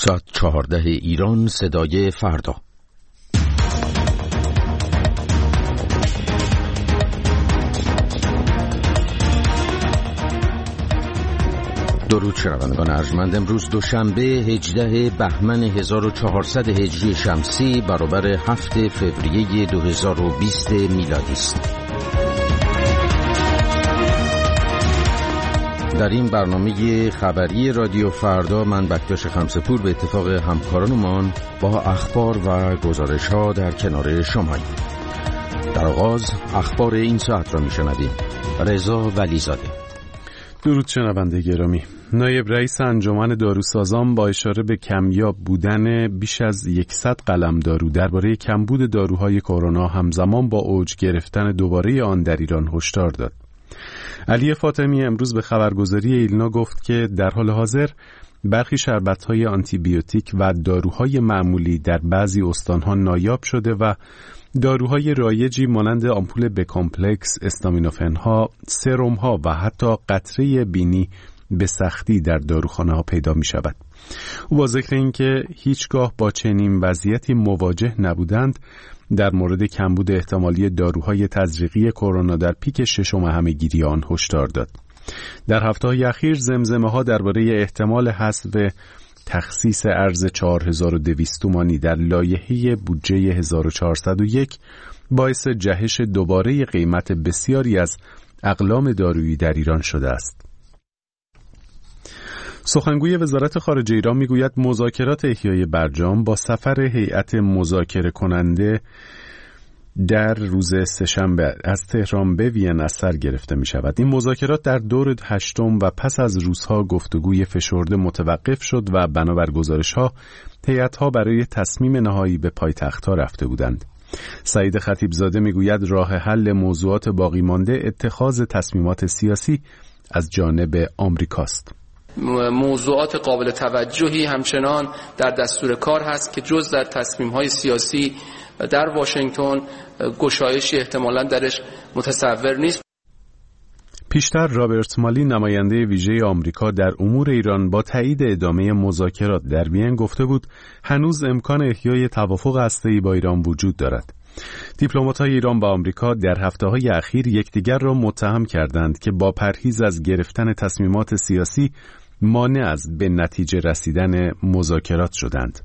ساعت 14 ایران، صدای فردا. درود شنوندگان ارجمند. امروز دوشنبه 18 بهمن 1400 هجری شمسی برابر 7 فوریه 2020 میلادی است. در این برنامه خبری رادیو فردا من بکتاش خمسپور به اتفاق همکارانمان با اخبار و گزارش‌ها در کنار شماییم. در آغاز اخبار این ساعت را می‌شنویم. رضا ولیزاده. درود شنونده گرامی. نایب رئیس انجمن داروسازان با اشاره به کمیاب بودن بیش از 100 قلم دارو درباره کمبود داروهای کرونا همزمان با اوج گرفتن دوباره آن در ایران هشدار داد. علی فاطمی امروز به خبرگزاری ایلنا گفت که در حال حاضر برخی شربت‌های آنتیبیوتیک و داروهای معمولی در بعضی استان‌ها نایاب شده و داروهای رایجی مانند آمپول بکامپلکس، استامینوفن‌ها، سرم‌ها و حتی قطره بینی به سختی در داروخانه‌ها پیدا می‌شود. او با ذکر اینکه هیچگاه با چنین وضعیتی مواجه نبودند، در مورد کمبود احتمالی داروهای تزریقی کرونا در پیک ششم همه‌گیری آن هشدار داد. در هفته‌های اخیر زمزمه‌ها درباره احتمال حذف تخصیص ارز 4200 تومانی در لایحه بودجه 1401 باعث جهش دوباره قیمت بسیاری از اقلام دارویی در ایران شده است. سخنگوی وزارت خارجه ایران میگوید مذاکرات احیای برجام با سفر هیئت مذاکره کننده در روز سه‌شنبه از تهران به وین از سر گرفته می شود. این مذاکرات در دور هشتم و پس از روزها گفتگوی فشرده متوقف شد و بنابر گزارش‌ها هیئت‌ها برای تصمیم نهایی به پایتخت‌ها رفته بودند. سعید خطیبزاده میگوید راه حل موضوعات باقی مانده اتخاذ تصمیمات سیاسی از جانب آمریکاست. موضوعات قابل توجهی همچنان در دستور کار هست که جز در تصمیم‌های سیاسی در واشنگتن گشایشی احتمالاً درش متصور نیست. پیشتر رابرت مالی نماینده ویژه آمریکا در امور ایران با تایید ادامه مذاکرات در وین گفته بود هنوز امکان احیای توافق هسته‌ای با ایران وجود دارد. دیپلمات‌های ایران با آمریکا در هفته‌های اخیر یکدیگر را متهم کردند که با پرهیز از گرفتن تصمیمات سیاسی مانع از به نتیجه رسیدن مذاکرات شدند.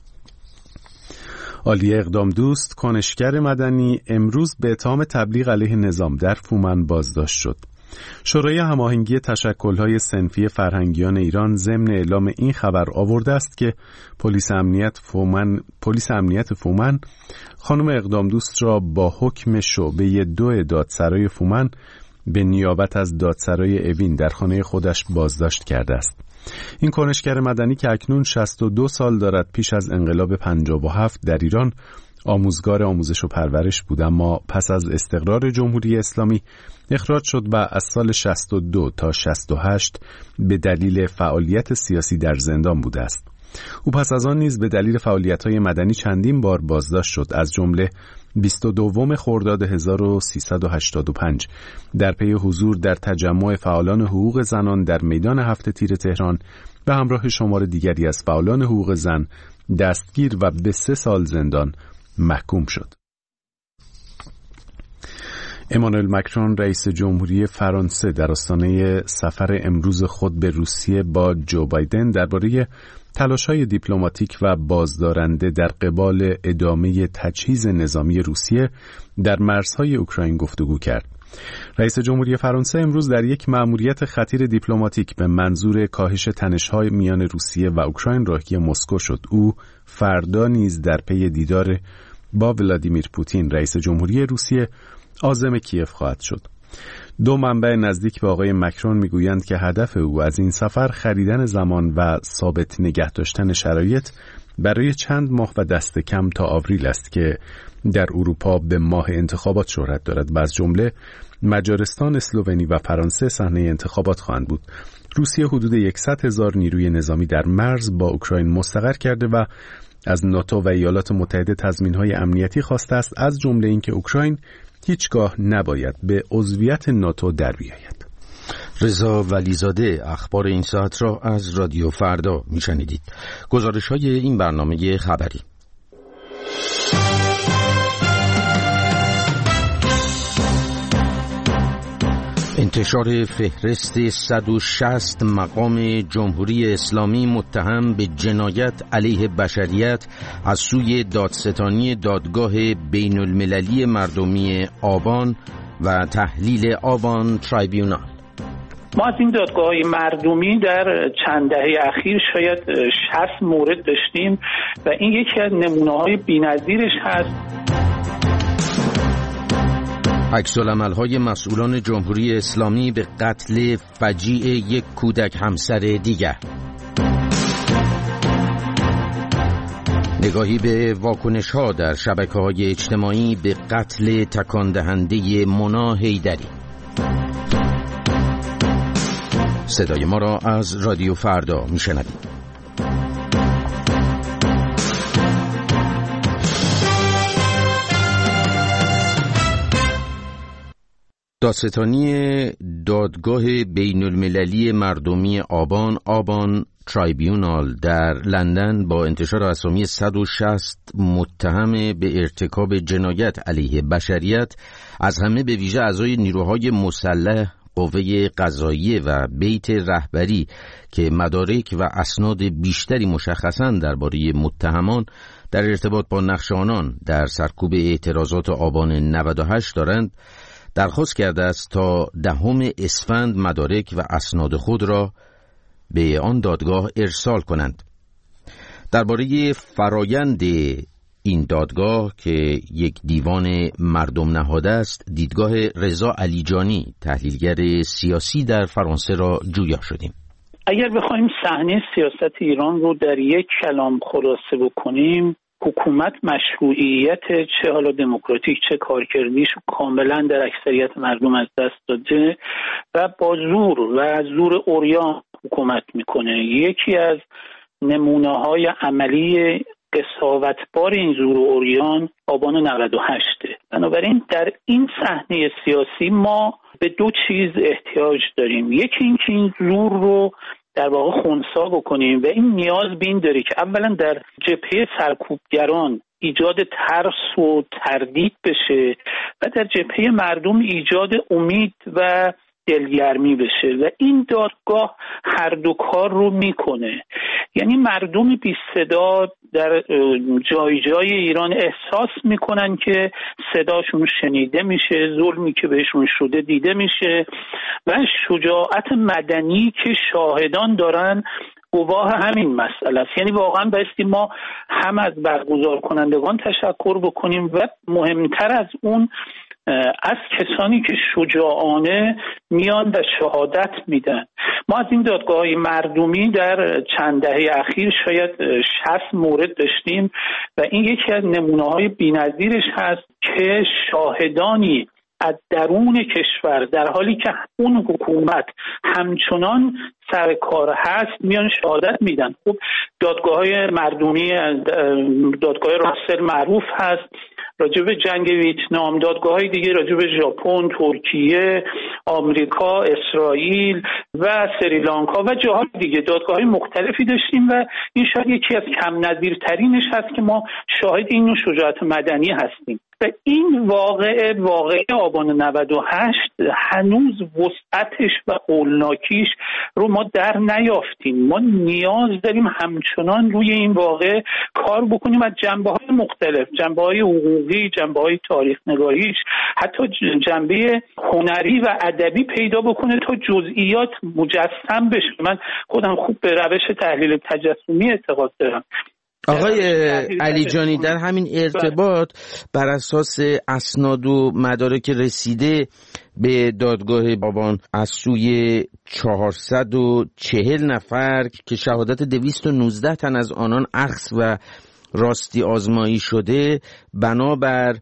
عالیه اقدام دوست کنشگر مدنی امروز به اتهام تبلیغ علیه نظام در فومن بازداشت شد. شورای هماهنگی تشکل‌های صنفی فرهنگیان ایران ضمن اعلام این خبر آورده است که پلیس امنیت فومن خانم اقدام دوست را با حکم شعبه 2 دادسرای فومن به نیابت از دادسرای اوین در خانه خودش بازداشت کرده است. این کنشگر مدنی که اکنون 62 سال دارد پیش از انقلاب 57 در ایران آموزگار آموزش و پرورش بود، اما پس از استقرار جمهوری اسلامی اخراج شد و از سال 62 تا 68 به دلیل فعالیت سیاسی در زندان بوده است. او پس از آن نیز به دلیل فعالیت‌های مدنی چندین بار بازداشت شد، از جمله 22 خرداد 1385 در پی حضور در تجمع فعالان حقوق زنان در میدان 7 تیر تهران به همراه شمار دیگری از فعالان حقوق زن دستگیر و به 3 سال زندان محکوم شد. امانوئل مکرون رئیس جمهوری فرانسه در آستانه سفر امروز خود به روسیه با جو بایدن درباره تلاش‌های دیپلماتیک و بازدارنده در قبال ادامه تجهیز نظامی روسیه در مرزهای اوکراین گفتگو کرد. رئیس جمهوری فرانسه امروز در یک مأموریت خطیر دیپلماتیک به منظور کاهش تنش‌های میان روسیه و اوکراین راهی مسکو شد. او فردا نیز در پی دیدار با ولادیمیر پوتین رئیس جمهوری روسیه عازم کیف خواهد شد. 2 منبع نزدیک به آقای مکرون میگویند که هدف او از این سفر خریدن زمان و ثابت نگه داشتن شرایط برای چند ماه و دست کم تا آوریل است که در اروپا به ماه انتخابات شهرت دارد و از جمله مجارستان، اسلوونی و فرانسه صحنه انتخابات خواهند بود. روسیه حدود 100,000 نیروی نظامی در مرز با اوکراین مستقر کرده و از ناتو و ایالات متحده تضمین‌های امنیتی خواسته است، از جمله اینکه اوکراین هیچگاه نباید به عضویت ناتو در بیاید. رضا ولیزاده اخبار این ساعت را از رادیو فردا میشنیدید. گزارش‌های این برنامه خبری: انتشار فهرست 160 مقام جمهوری اسلامی متهم به جنایت علیه بشریت از سوی دادستانی دادگاه بین المللی مردمی آبان و تحلیل آبان تریبیونال. ما از این دادگاه‌های مردمی در چند دهه اخیر شاید 60 مورد داشتیم و این یکی از نمونه‌های بی‌نظیرش هست. عکس‌العمل‌های مسئولان جمهوری اسلامی به قتل فجیع یک کودک همسر دیگر. نگاهی به واکنش‌ها در شبکه‌های اجتماعی به قتل تکاندهنده مونا حیدری. صدای ما را از رادیو فردا میشنوید. دادستانی دادگاه بین المللی مردمی آبان تریبیونال در لندن با انتشار اسامی 160 متهم به ارتکاب جنایت علیه بشریت، از همه به ویژه اعضای نیروهای مسلح، قوه قضاییه و بیت رهبری که مدارک و اسناد بیشتری مشخصاً درباره متهمان در ارتباط با نقش آنان در سرکوب اعتراضات آبان 98 دارند، درخواست کرده است تا 10 اسفند مدارک و اسناد خود را به آن دادگاه ارسال کنند. درباره فرایند این دادگاه که یک دیوان مردم نهاده است، دیدگاه رضا علیجانی تحلیلگر سیاسی در فرانسه را جویا شدیم. اگر بخوایم صحنه سیاست ایران رو در یک کلام خلاصه بکنیم، حکومت مشروعیت چه حالا دموکراتیک چه کارکردیش کاملا در اکثریت مردم از دست داده و با زور و زور عریان حکومت میکنه. یکی از نمونه‌های عملی قساوتبار این زور و عریان آبان 98. بنابراین در این صحنه سیاسی ما به دو چیز احتیاج داریم. یکی این که این زور رو در واقع خنثی بکنیم و این نیاز به این داره که اولا در جبهه سرکوبگران ایجاد ترس و تردید بشه و در جبهه مردم ایجاد امید و دلگرمی بشه و این دادگاه هر دو کار رو میکنه. یعنی مردم بی صدا در جای جای ایران احساس میکنن که صداشون شنیده میشه، ظلمی که بهشون شده دیده میشه و شجاعت مدنی که شاهدان دارن گواه همین مسئله است. یعنی واقعا بایستی ما هم از برگزار کنندگان تشکر بکنیم و مهمتر از اون از کسانی که شجاعانه میان و شهادت میدن. ما از این دادگاه‌های مردمی در چند دهه اخیر شاید 60 مورد داشتیم و این یکی از نمونه‌های بی‌نظیرش هست که شاهدانی از درون کشور در حالی که اون حکومت همچنان سر کار هست میان شهادت میدن. خب دادگاه‌های مردمی، دادگاه راسل معروف هست راجع به جنگ ویتنام، دادگاه‌های دیگه راجع به ژاپن، ترکیه، آمریکا، اسرائیل و سریلانکا و جاهای دیگه دادگاه‌های مختلفی داشتیم و این شاید یکی از کم نظیرترینش هست که ما شاهد این نوع شجاعت مدنی هستیم. و این واقعه آبان 98 هنوز وسعتش و هولناکیش رو ما در نیافتیم. ما نیاز داریم همچنان روی این واقعه کار بکنیم از جنبه‌های مختلف، جنبه‌های حقوقی، جنبه‌های تاریخ نگاریش، حتی جنبه هنری و ادبی پیدا بکنه تا جزئیات مجسم بشه. من خودم خوب به روش تحلیل تجسمی اعتقاد دارم. آقای علیجانی، در همین ارتباط بر اساس اسناد و مدارک رسیده به دادگاه آبان از سوی 440 نفر که شهادت 219 تن از آنان اخذ و راستی آزمایی شده، بنابر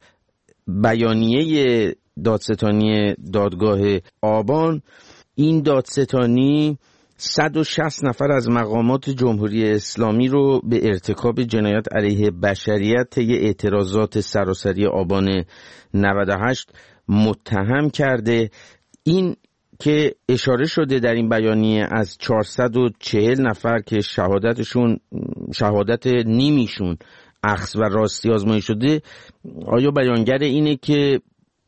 بیانیه دادستانی دادگاه آبان، این دادستانی 160 نفر از مقامات جمهوری اسلامی رو به ارتکاب جنایت علیه بشریت طی اعتراضات سراسری آبان 98 متهم کرده. این که اشاره شده در این بیانیه از 440 نفر که شهادت نیمیشون اخذ و راستی آزمایی شده، آیا بیانگر اینه که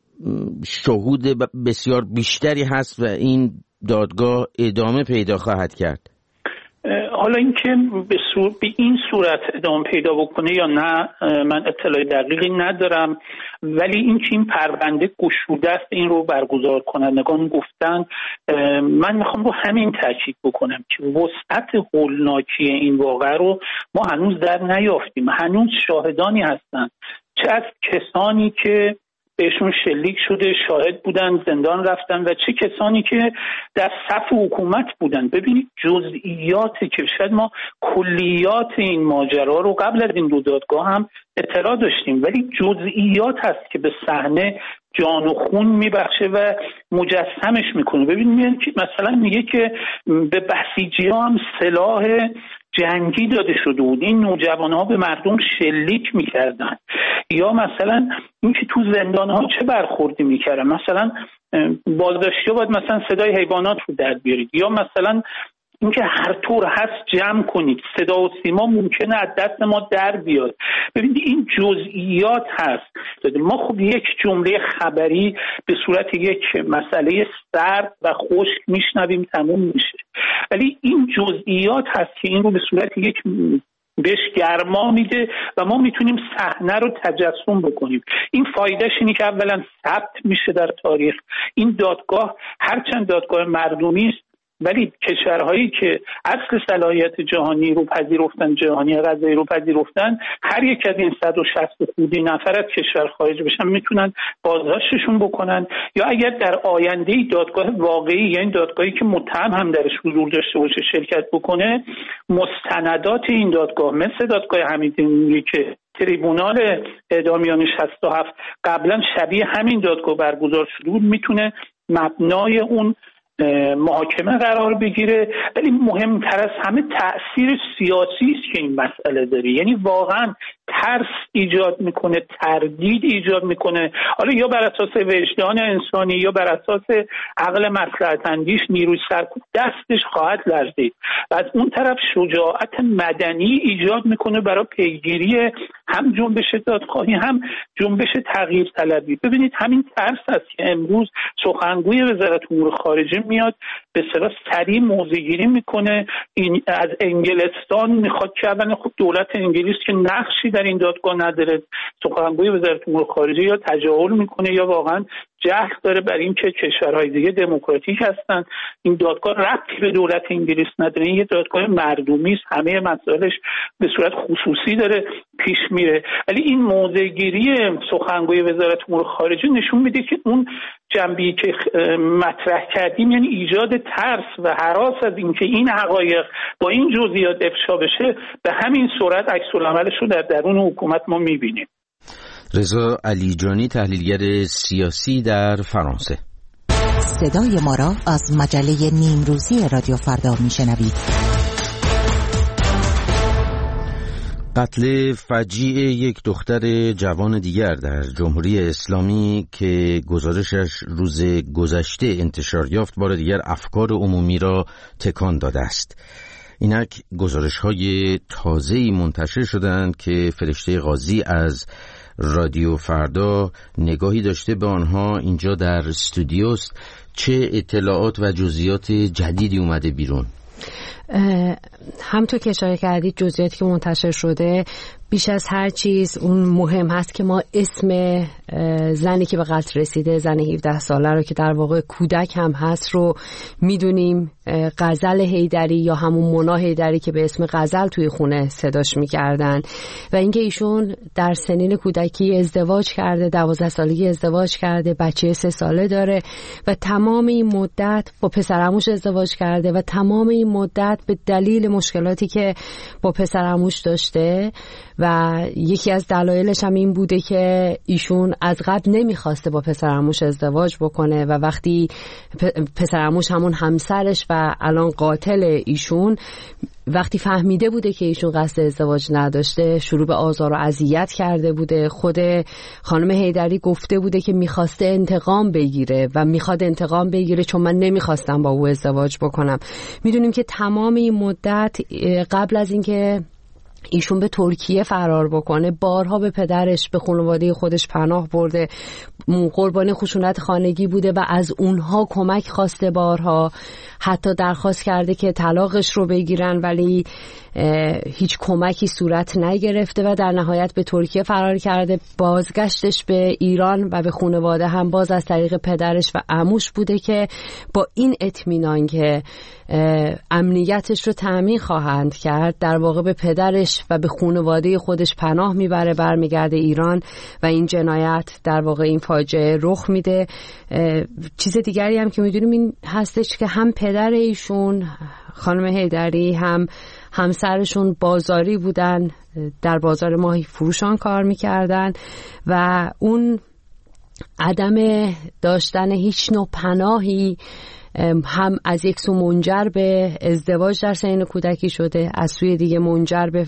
شهود بسیار بیشتری هست و این دادگاه ادامه پیدا خواهد کرد؟ حالا اینکه به این صورت ادامه پیدا بکنه یا نه من اطلاع دقیقی ندارم، ولی اینکه این پرونده گشوده است این رو برگزار کنندگان گفتن. من میخوام رو همین تاکید بکنم که وسعت هولناکی این واقعه رو ما هنوز در نیافتیم. هنوز شاهدانی هستن، چه از کسانی که بهشون شلیک شده شاهد بودن زندان رفتن و چه کسانی که در صف حکومت بودن. ببینید جزئیاتی که شاید ما کلیات این ماجرا رو قبل از این دو دادگاه هم اطلاع داشتیم، ولی جزئیات هست که به صحنه جان و خون میبخشه و مجسمش میکنه. ببینید مثلا میگه که به بسیجی‌ها هم سلاح جنگی داده شده بود، این نوجوان‌ها به مردم شلیک میکردن. یا مثلا اینکه تو زندان‌ها چه برخوردی میکردن، مثلا بازداشتی‌ها باید مثلا صدای حیوانات رو در بیارید، یا مثلا اینکه هر طور هست جمع کنید، صدا و سیما ممکنه از دست ما در بیاد. ببینید این جزئیات هست. ما خب یک جمله خبری به صورت یک مسئله سرد و خشک میشنویم تموم میشه، ولی این جزئیات هست که این رو به صورت یک بهش گرما میده و ما میتونیم صحنه رو تجسم بکنیم. این فایدهش اینه که اولا ثبت میشه در تاریخ. این دادگاه هرچند دادگاه مردمی است، ولی کشورهایی که اصل صلاحیت جهانی رو پذیرفتن، جهانی قضایی رو پذیرفتن، هر یک از این 160 خودی نفر از کشور خارج بشن میتونن بازداشتشون بکنن، یا اگر در آینده دادگاه واقعی، یعنی دادگاهی که متهم هم درش حضور داشته باشه شرکت بکنه، مستندات این دادگاه مثل دادگاه حمیدی که تریبونال اعدامیان 67 قبلا شبیه همین دادگاه برگزار شده بود میتونه مبنای اون محاکمه قرار بگیره. ولی مهمتر از همه تأثیر سیاسی است که این مسئله داره، یعنی واقعا ترس ایجاد میکنه، تردید ایجاد میکنه، حالا یا بر اساس وجدان انسانی یا بر اساس عقل مصلحت اندیش نیروی سرکوب دستش خواهد لرزید و از اون طرف شجاعت مدنی ایجاد میکنه برای پیگیری هم جنبش دادخواهی هم جنبش تغییر طلبی. ببینید همین ترس است که امروز سخنگوی وزارت امور خارجه میاد به اصطلاح سریع موضع‌گیری میکنه. این از انگلستان میخواد که اولا خب دولت انگلیس که نقشی در این دادگاه نداره، سخنگوی وزارت امور خارجه یا تجاهل میکنه یا واقعا جهل داره بر این که کشورهای دیگه دموکراتیک هستن. این دادگاه ربطی به دولت انگلیس نداره، این یه دادگاه مردمی است، همه مسائلش به صورت خصوصی داره پیش میره. ولی این موضع‌گیری سخنگوی وزارت امور خارجه نشون میده که اون جنبه‌ای که مطرح کردیم، یعنی ایجاد ترس و هراس از اینکه این حقایق با این جزئیات افشا بشه، به همین صورت عکس‌العملش رو در درون حکومت ما میبینیم. رضا علیجانی، تحلیلگر سیاسی در فرانسه. صدای ما را از مجله نیمروزی رادیو فردا میشنوید. قتل فجیع یک دختر جوان دیگر در جمهوری اسلامی که گزارشش روز گذشته انتشار یافت بار دیگر افکار عمومی را تکان داده است. اینک گزارش‌های تازه‌ای منتشر شدند که فرشته قاضی از رادیو فردا نگاهی داشته به آنها اینجا در استودیوست. چه اطلاعات و جزئیات جدیدی اومده بیرون؟ همونطور که اشاره کردید جزئیاتی که منتشر شده بیش از هر چیز اون مهم هست که ما اسم زنی که به قتل رسیده، زن 17 ساله رو که در واقع کودک هم هست رو میدونیم، غزل حیدری یا همون مونا حیدری که به اسم غزل توی خونه صداش میکردن، و اینکه ایشون در سنین کودکی ازدواج کرده، 12 سالگی ازدواج کرده، بچه 3 ساله داره و تمام این مدت با پسرعموش ازدواج کرده و تمام این مدت به دلیل مشکلاتی که با پسرعموش داشته و یکی از دلایلش هم این بوده که ایشون از قبل نمیخواسته با پسرعموش ازدواج بکنه و وقتی پسرعموش همون همسرش و الان قاتل ایشون وقتی فهمیده بوده که ایشون قصد ازدواج نداشته شروع به آزار و اذیت کرده بوده. خود خانم حیدری گفته بوده که میخواسته انتقام بگیره و میخواد انتقام بگیره چون من نمیخواستم با او ازدواج بکنم. میدونیم که تمام این مدت قبل از اینکه ایشون به ترکیه فرار بکنه بارها به پدرش، به خانواده خودش پناه برده، قربانی خشونت خانگی بوده و از اونها کمک خواسته. بارها حتی درخواست کرده که طلاقش رو بگیرن ولی هیچ کمکی صورت نگرفته و در نهایت به ترکیه فرار کرده. بازگشتش به ایران و به خانواده هم باز از طریق پدرش و عموش بوده که با این اطمینان که امنیتش رو تأمین خواهند کرد در واقع به پدرش و به خانواده خودش پناه میبره، برمیگرده ایران و این جنایت در واقع این فاجعه رخ میده. چیز دیگری هم که میدونیم این هستش که هم پدر ایشون خانم حیدری هم همسرشون بازاری بودن، در بازار ماهی فروشان کار میکردن و اون عدم داشتن هیچ نوع پناهی هم از یک سو منجر به ازدواج در سن کودکی شده، از سوی دیگه منجر به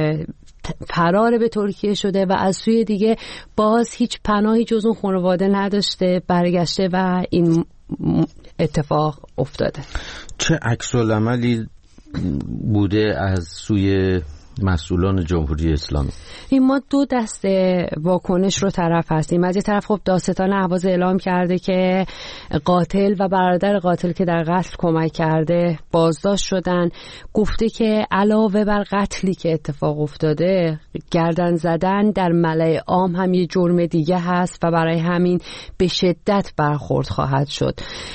فرار به ترکیه شده و از سوی دیگه باز هیچ پناهی جز اون خانواده نداشته، برگشته و این اتفاق افتاده. چه عکس‌العملی بوده از سوی مسئولان جمهوری اسلامی؟ این ما دو دسته واکنش رو طرف هستیم. از یه طرف خب دادستان اهواز اعلام کرده که قاتل و برادر قاتل که در قتل کمک کرده بازداشت شدن. گفته که علاوه بر قتلی که اتفاق افتاده، گردن زدن در ملأ عام هم یه جرم دیگه هست و برای همین به شدت برخورد خواهد شد.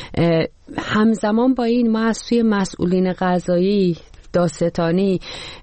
همزمان با این ما از سوی مسئولین قضایی دادستانی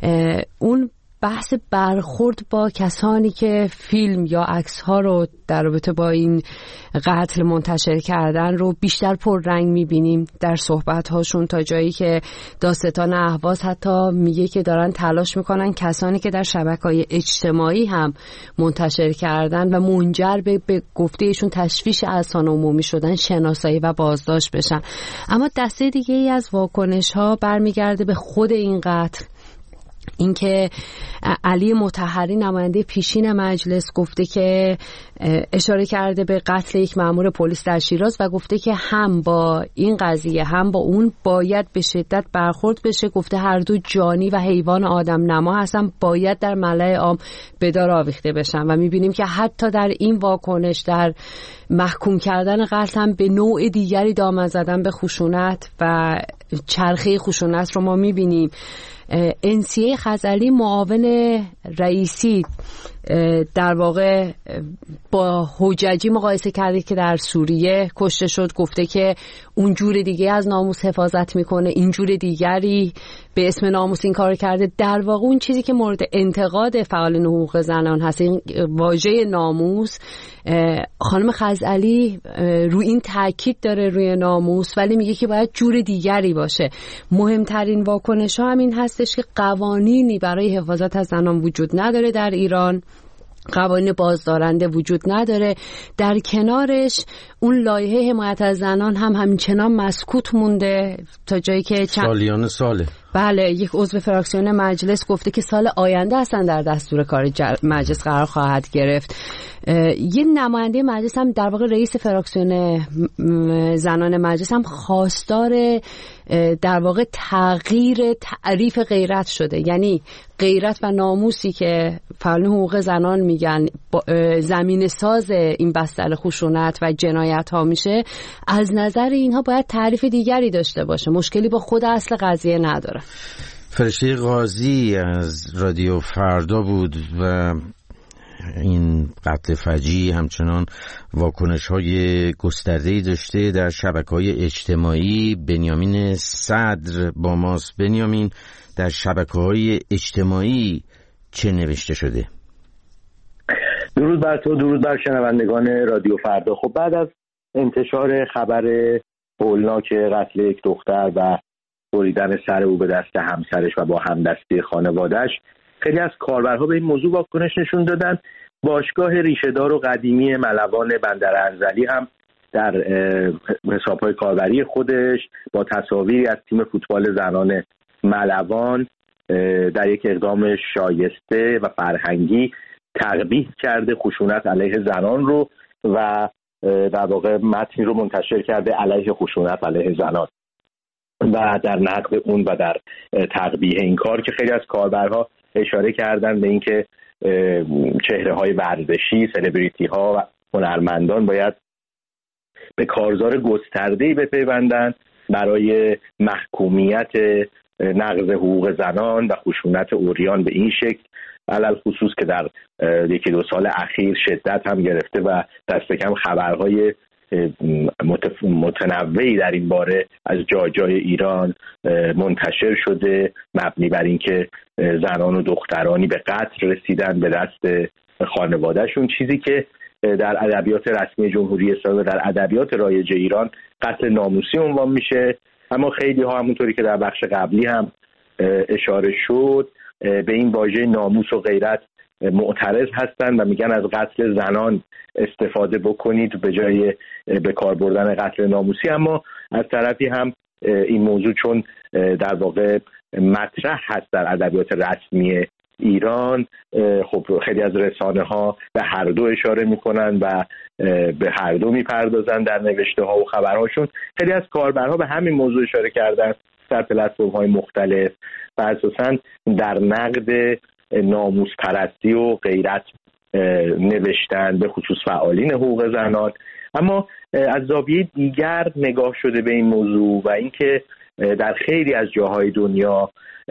اون بحث برخورد با کسانی که فیلم یا عکس‌ها رو در رابطه با این قتل منتشر کردن رو بیشتر پررنگ می‌بینیم در صحبت‌هاشون، تا جایی که دادستان اهواز حتی میگه که دارن تلاش می‌کنن کسانی که در شبکه‌های اجتماعی هم منتشر کردن و منجر به گفته ایشون تشویش اذهان عمومی شدن شناسایی و بازداشت بشن. اما دسته دیگه‌ای از واکنش‌ها برمیگرده به خود این قتل. اینکه علی مطهری نماینده پیشین مجلس گفته که اشاره کرده به قتل یک مأمور پلیس در شیراز و گفته که هم با این قضیه هم با اون باید به شدت برخورد بشه. گفته هر دو جانی و حیوان آدم نما هستن، باید در ملأ عام به دار آویخته بشن و میبینیم که حتی در این واکنش در محکوم کردن قتل هم به نوع دیگری دامن زدن به خشونت و چرخه خشونت رو ما میبینیم. انسیه خزعلی معاون رئیسی در واقع با حججی مقایسه کرده که در سوریه کشته شد. گفته که اون جور دیگه از ناموس حفاظت میکنه، این جور دیگری به اسم ناموس این کار کرده. در واقع اون چیزی که مورد انتقاد فعالین حقوق زنان هست، این واژه ناموس، خانم خزعلی روی این تاکید داره روی ناموس، ولی میگه که باید جور دیگری باشه. مهمترین واکنش ها همین هستش که قوانینی برای حفاظت از زنان وجود نداره در ایران، قوانین بازدارنده وجود نداره. در کنارش اون لایحه حمایت از زنان هم همچنان مسکوت مونده تا جایی که سالیان ساله. بله، یک عضو فراکسیون مجلس گفته که سال آینده اصلا در دستور کار مجلس قرار خواهد گرفت. یه نماینده مجلس هم در واقع رئیس فراکسیون زنان مجلس هم خواستار در واقع تغییر تعریف غیرت شده. یعنی غیرت و ناموسی که فعالین حقوق زنان میگن زمین ساز این بستر خشونت و جنایت ها میشه، از نظر اینها باید تعریف دیگری داشته باشه. مشکلی با خود اصل قضیه نداره. فرشته قاضی از رادیو فردا بود و این قتل فجیع همچنان واکنش‌های گسترده‌ای داشته در شبکه‌های اجتماعی. بنیامین صدر با ماست. بنیامین، در شبکه‌های اجتماعی چه نوشته شده؟ درود بر تو، درود بر شنوندگان رادیو فردا. خب بعد از انتشار خبر هولناک قتل یک دختر و بریدن سر او به دست همسرش و با همدستی خانواده‌اش، خیلی از کاربرها به این موضوع واکنش نشون دادن. باشگاه ریشه‌دار و قدیمی ملوان بندر انزلی هم در حساب‌های کاربری خودش با تصاویری از تیم فوتبال زنان ملوان در یک اقدام شایسته و فرهنگی تقبیح کرده خشونت علیه زنان رو و در واقع متنی رو منتشر کرده علیه خشونت علیه زنان و در نقد اون و در تقبیح این کار که خیلی از کاربرها اشاره کردن به اینکه چهره‌های ورزشی، سلبریتی ها و هنرمندان باید به کارزار گسترده‌ای بپیوندن برای محکومیت نقض حقوق زنان و خشونت عریان به این شکل، علل خصوص که در یکی دو سال اخیر شدت هم گرفته و دست کم خبرهای متنوعی در این باره از جای ایران منتشر شده مبنی بر اینکه زنان و دخترانی به قتل رسیدن به دست خانوادهشون، چیزی که در ادبیات رسمی جمهوری اسلامی و در ادبیات رایج ایران قتل ناموسی عنوان میشه. اما خیلی ها همونطوری که در بخش قبلی هم اشاره شد به این واژه ناموس و غیرت معترض هستند و میگن از قتل زنان استفاده بکنید به جای به کار بردن قتل ناموسی. اما از طرفی هم این موضوع چون در واقع مطرح هست در ادبیات رسمی ایران، خب خیلی از رسانه ها به هر دو اشاره میکنن و به هر دو میپردازن در نوشته ها و خبرهاشون. خیلی از کاربرها به همین موضوع اشاره کردن در پلتفرم های مختلف و اساساً در نقد ناموس پرستی و غیرت نوشتن، به خصوص فعالین حقوق زنان. اما از زاویه دیگر نگاه شده به این موضوع و اینکه در خیلی از جاهای دنیا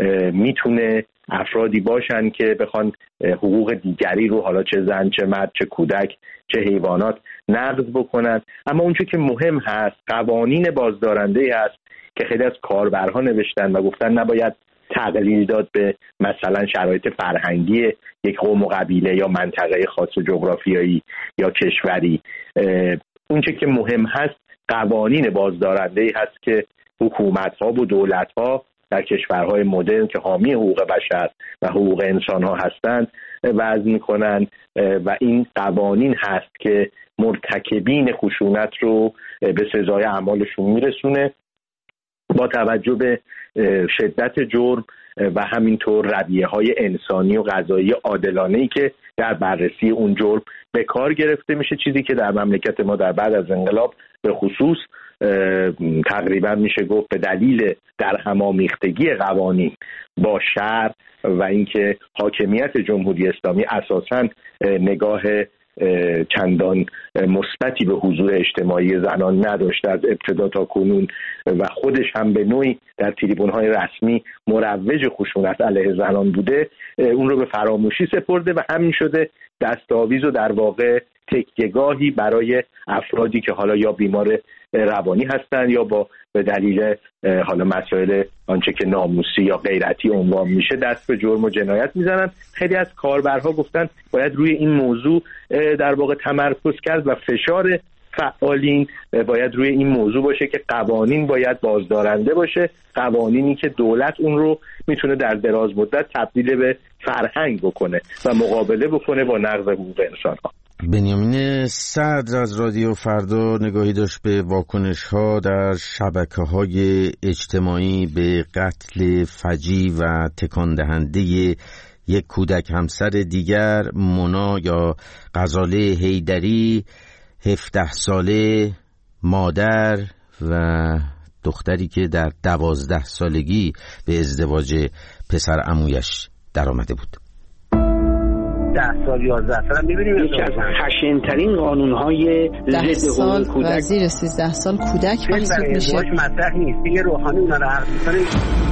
میتونه افرادی باشن که بخوان حقوق دیگری رو، حالا چه زن چه مرد چه کودک چه حیوانات، نقض بکنن. اما اونچه که مهم هست قوانین بازدارنده‌ای هست که خیلی از کاربرها نوشتن و گفتن نباید تقلیل داد به مثلا شرایط فرهنگی یک قوم و قبیله یا منطقه خاص و جغرافیایی یا کشوری. اونچه که مهم هست قوانین بازدارنده‌ای هست که حکومت‌ها و دولت‌ها در کشورهای مدرن که حامی حقوق بشر و حقوق انسان‌ها هستند وضع می‌کنند و این قوانین هست که مرتکبین خشونت رو به سزای اعمالشون میرسونه با توجه به شدت جرم و همینطور رویه‌های انسانی و قضایی عادلانه‌ای که در بررسی اون جرم به کار گرفته میشه، چیزی که در مملکت ما در بعد از انقلاب به خصوص تقریبا میشه گفت به دلیل در هم‌آمیختگی قوانین با شرع و اینکه حاکمیت جمهوری اسلامی اساساً نگاه چندان مثبتی به حضور اجتماعی زنان نداشته از ابتدا تا کنون و خودش هم به نوعی در تریبون‌های رسمی مروج خشونت علیه زنان بوده، اون رو به فراموشی سپرده و همین شده دستاویز و در واقع تکیه‌گاهی برای افرادی که حالا یا بیمار روانی هستن یا به دلیل حالا مسائل آنچه که ناموسی یا غیرتی عنوان میشه دست به جرم و جنایت میزنن. خیلی از کاربرها گفتن باید روی این موضوع در واقع تمرکز کرد و فشار فعالین باید روی این موضوع باشه که قوانین باید بازدارنده باشه، قوانینی که دولت اون رو میتونه در دراز مدت تبدیل به فرهنگ بکنه و مقابله بکنه با نقض حقوق انسان‌ها. بنیامین صدر از رادیو فردا نگاهی داشت به واکنش‌ها در شبکه‌های اجتماعی به قتل فجیع و تکان دهنده یک کودک همسر دیگر، مونا یا غزاله حیدری، 17 ساله، مادر و دختری که در 12 سالگی به ازدواج پسر عمویش در آمده بود. 10 سال 11 سال هم می‌بینیم یکی از خشن‌ترین قانون‌های ضد حقوق کودک. زیر 13 سال کودک محسوب میشه. مطرح نیست دیگه، روحانی اونا رو حرف می‌زنه.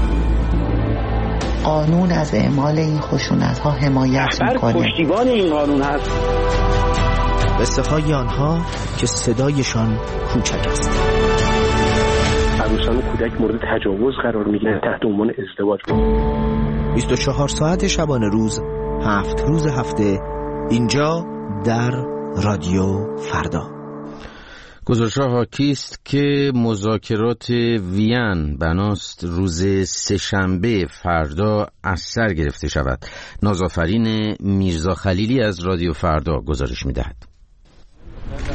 قانون از اعمال این خشونت‌ها حمایت می‌کنه. پشتیبان این قانون هست. قصه های آنها که صدایشان کوچک است. عروسان و کودک مورد تجاوز قرار می‌گیرند تحت عنوان ازدواج. 24 ساعت شبانه روز، 7 روز هفته، اینجا در رادیو فردا. گزارش‌ها حاکی است که مذاکرات وین بناست روز سه‌شنبه فردا از سر گرفته شود. نازآفرین میرزا خلیلی از رادیو فردا گزارش می‌دهد.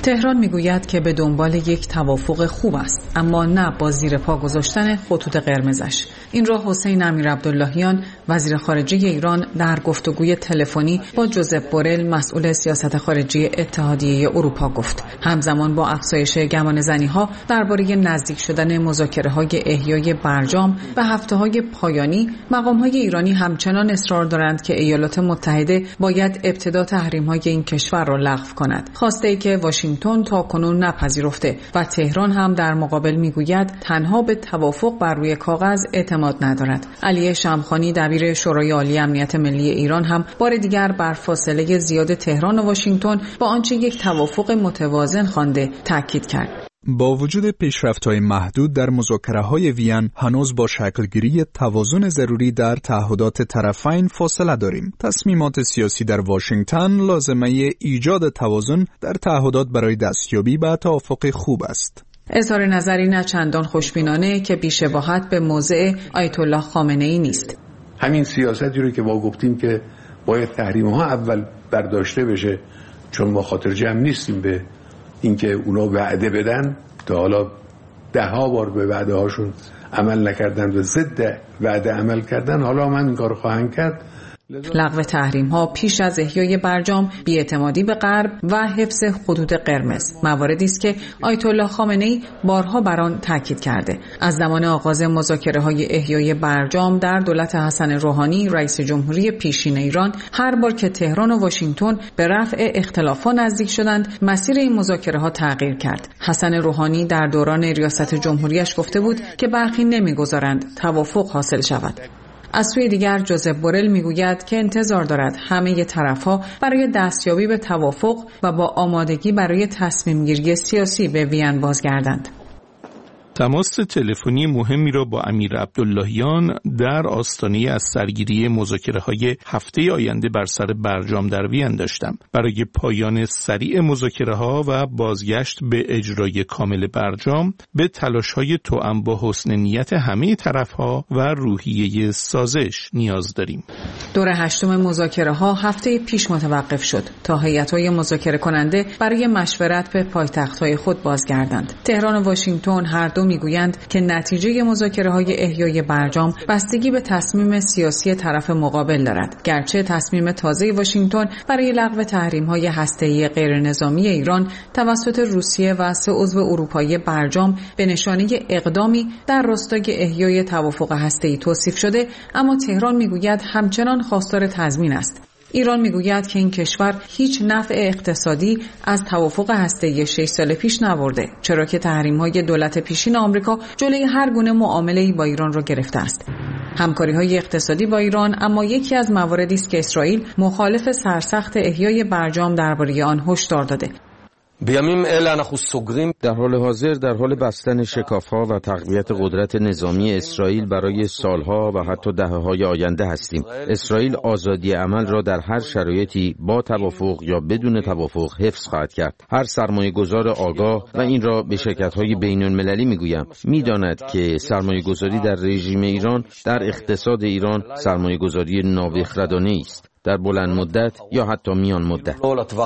تهران میگوید که به دنبال یک توافق خوب است، اما نه با زیر پا گذاشتن خطوط قرمزش. این را حسین امیرعبداللهیان وزیر خارجه ایران در گفتگوی تلفنی با جوزپ بورل مسئول سیاست خارجی اتحادیه اروپا گفت. همزمان با افزایش گمانه‌زنی‌ها درباره نزدیک شدن مذاکره‌های احیای برجام و هفته‌های پایانی، مقام‌های ایرانی همچنان اصرار دارند که ایالات متحده باید ابتدا تحریم‌های این کشور را لغو کند، خواسته‌ای که واشنگتن تاکنون نپذیرفته و تهران هم در مقابل میگوید تنها به توافق بر روی کاغذ اعتماد ندارد. علی شمخانی دبیر شورای عالی امنیت ملی ایران هم بار دیگر بر فاصله زیاد تهران و واشنگتن با آنچه یک توافق متوازن خوانده تاکید کرد. با وجود پیشرفت‌های محدود در مذاکره‌های وین، هنوز با شکلگیری توازن ضروری در تعهدات طرفین فاصله داریم. تصمیمات سیاسی در واشنگتن لازمه ایجاد توازن در تعهدات برای دستیابی به توافق خوب است. اظهار نظری نه چندان خوشبینانه که بی‌شباهت به موضع آیت الله خامنه‌ای نیست. همین سیاستی رو که ما گفتیم که باید تحریم‌ها اول برداشته بشه، چون ما خاطر جمع نیستیم به اینکه اونا وعده بدن، تا حالا 10 بار به وعده هاشون عمل نکردن و ضد وعده عمل کردن، حالا من این کارو خواهم کرد. لغو تحریم ها پیش از احیای برجام، بی‌اعتمادی به غرب و حفظ خطوط قرمز مواردی است که آیت الله خامنه‌ای بارها بر آن تاکید کرده. از زمان آغاز مذاکره‌های احیای برجام در دولت حسن روحانی رئیس جمهوری پیشین ایران، هر بار که تهران و واشنگتن به رفع اختلافات نزدیک شدند، مسیر این مذاکره‌ها تغییر کرد. حسن روحانی در دوران ریاست جمهوریش گفته بود که برخی نمی‌گذارند توافق حاصل شود. از سوی دیگر جوزپ بورل میگوید که انتظار دارد همه طرف‌ها برای دستیابی به توافق و با آمادگی برای تصمیم‌گیری سیاسی به وین بازگردند. تماس تلفنی مهمی را با امیر عبداللهیان در آستانه از سرگیری مذاکره‌های هفته آینده بر سر برجام در وین داشتم. برای پایان سریع مذاکره‌ها و بازگشت به اجرای کامل برجام به تلاش‌های توأم با حسن نیت همه طرف‌ها و روحیه سازش نیاز داریم. دور هشتم مذاکره‌ها هفته پیش متوقف شد تا هیئت‌های مذاکره کننده برای مشورت به پایتخت‌های خود بازگردند. تهران و واشنگتن هر دو میگویند که نتیجه مذاکره‌های احیای برجام بستگی به تصمیم سیاسی طرف مقابل دارد. گرچه تصمیم تازه واشنگتن برای لغو تحریم‌های هسته‌ای غیرنظامی ایران توسط روسیه و 3 عضو اروپایی برجام به نشانه اقدامی در راستای احیای توافق هسته‌ای توصیف شده، اما تهران میگوید همچنان خواستار تضمین است. ایران میگوید که این کشور هیچ نفع اقتصادی از توافق هسته‌ای 6 سال پیش نبرده، چرا که تحریم‌های دولت پیشین آمریکا جلوی هر گونه معامله‌ای با ایران را گرفته است. همکاری‌های اقتصادی با ایران اما یکی از مواردی است که اسرائیل مخالف سرسخت احیای برجام درباره آن هشدار داده. در حال حاضر در حال بستن شکاف‌ها و تقویت قدرت نظامی اسرائیل برای سالها و حتی دهه‌های آینده هستیم. اسرائیل آزادی عمل را در هر شرایطی با توافق یا بدون توافق حفظ خواهد کرد. هر سرمایه‌گذار آگاه، و این را به شرکت‌های بین‌المللی می‌گویم، می‌داند که سرمایه‌گذاری در رژیم ایران در اقتصاد ایران سرمایه‌گذاری نابخردانه است، در بلند مدت یا حتی میان مدت.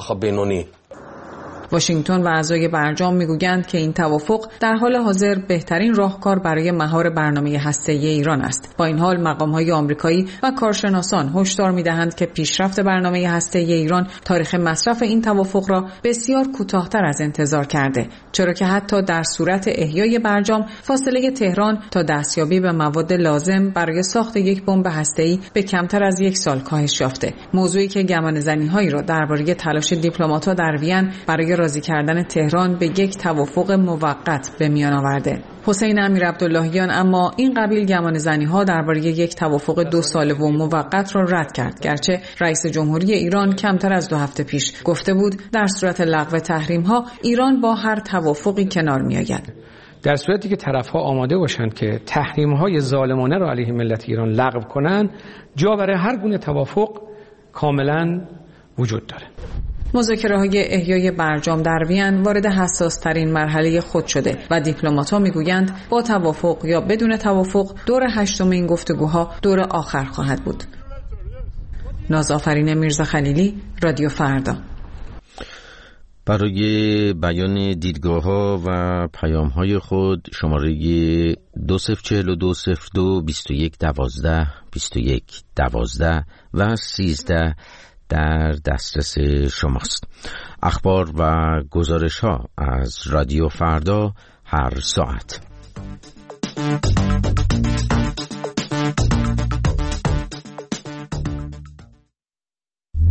واشنگتن و اعضای برجام میگویند که این توافق در حال حاضر بهترین راهکار برای مهار برنامه هسته‌ای ایران است. با این حال مقام‌های آمریکایی و کارشناسان هشدار می‌دهند که پیشرفت برنامه هسته‌ای ایران تاریخ مصرف این توافق را بسیار کوتاه‌تر از انتظار کرده، چرا که حتی در صورت احیای برجام فاصله تهران تا دستیابی به مواد لازم برای ساخت یک بمب هسته‌ای به کمتر از 1 سال کاهش یافته. موضوعی که گمانه‌زنی‌هایی را درباره تلاش دیپلمات‌ها در وین برای راضی کردن تهران به یک توافق موقت به میان آورده. حسین امیرعبداللهیان اما این قبیل گمانه‌زنی‌ها درباره یک توافق 2 ساله و موقت را رد کرد، گرچه رئیس جمهوری ایران کمتر از 2 هفته پیش گفته بود در صورت لغو تحریم‌ها ایران با هر توافقی کنار می‌آید. در صورتی که طرف‌ها آماده باشند که تحریم‌های ظالمانه را علیه ملت ایران لغو کنند، جا برای هر گونه توافق کاملاً وجود داره. مذاکره‌های احیای برجام در وین وارد حساس‌ترین مرحله خود شده و دیپلمات‌ها میگویند با توافق یا بدون توافق دور هشتم این گفتگوها دور آخر خواهد بود. نازآفرین میرزا خلیلی، رادیو فردا. برای بیان دیدگاه‌ها و پیام‌های خود شماره 2042022112 و 13 در دسترس شماست. اخبار و گزارش‌ها از رادیو فردا هر ساعت.